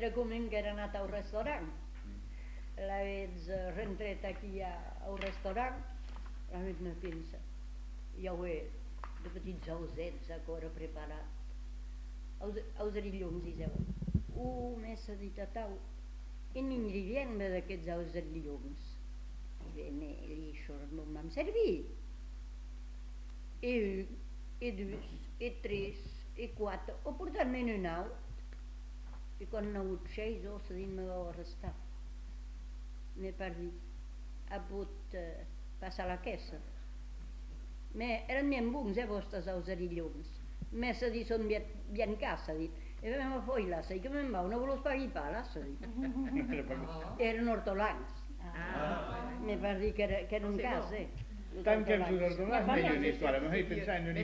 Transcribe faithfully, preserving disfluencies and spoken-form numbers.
era com que era anat al restaurant. L'havets rentret aquí al restaurant, l'havets me pensa, ja ho he, de petits ausets a cora preparat. Els arillons, disseu, uh, m'he dit a tau, un ingredient d'aquests ausellons. I bene, i això no m'han servit. E un, e dos, e tres, e quatre, ho portat-me'n un alt. I quan n'ha hagut seis, o se dit me l'ho restar. M'he perdut, ha pot eh, passar la quessa. Me, eren ben bons, eh, vostres ausellons. Me s'ha dit, són bien, bien cas, s'ha dit. E me foi la, sai que me'n va, no volos pagui pa, s'ha dit. Eren hortolans. Me per dir que era, que era un cas, eh. Tant que els hortolans, meglio di storia, ma io pensando